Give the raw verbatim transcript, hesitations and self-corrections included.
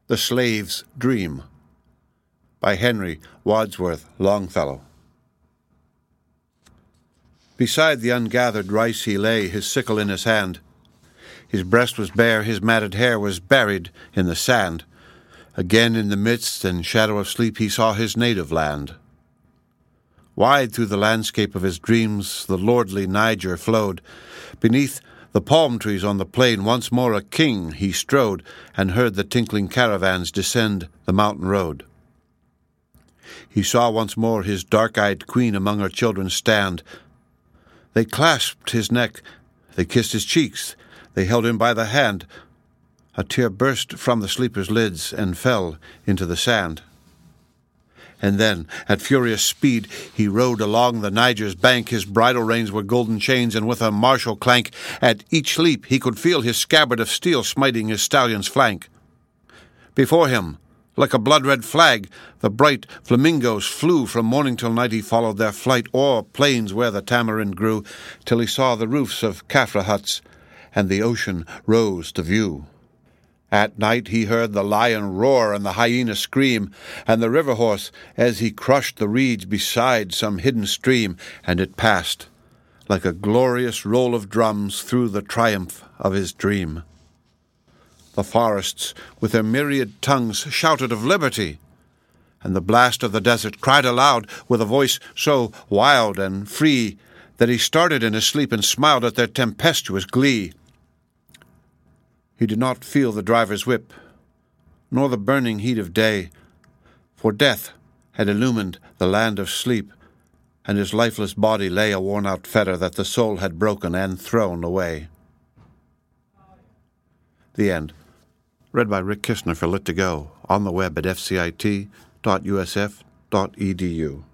The Slave's Dream by Henry Wadsworth Longfellow. Beside the ungathered rice he lay, his sickle in his hand. His breast was bare, his matted hair was buried in the sand. Again in the midst and shadow of sleep he saw his native land. Wide through the landscape of his dreams the lordly Niger flowed. Beneath the palm trees on the plain once more a king he strode, and heard the tinkling caravans descend the mountain road. He saw once more his dark-eyed queen among her children stand. They clasped his neck, they kissed his cheeks, they held him by the hand. A tear burst from the sleeper's lids and fell into the sand. And then, at furious speed, he rode along the Niger's bank. His bridle reins were golden chains, and with a martial clank, at each leap he could feel his scabbard of steel smiting his stallion's flank. Before him, like a blood-red flag, the bright flamingos flew. From morning till night he followed their flight o'er plains where the tamarind grew, till he saw the roofs of Caffre huts, and the ocean rose to view. At night he heard the lion roar and the hyena scream, and the river horse as he crushed the reeds beside some hidden stream, and it passed like a glorious roll of drums through the triumph of his dream. The forests with their myriad tongues shouted of liberty, and the blast of the desert cried aloud with a voice so wild and free that he started in his sleep and smiled at their tempestuous glee. He did not feel the driver's whip, nor the burning heat of day, for death had illumined the land of sleep, and his lifeless body lay a worn-out fetter that the soul had broken and thrown away. The end. Read by Rick Kistner for Lit to Go, on the web at f c i t dot u s f dot e d u.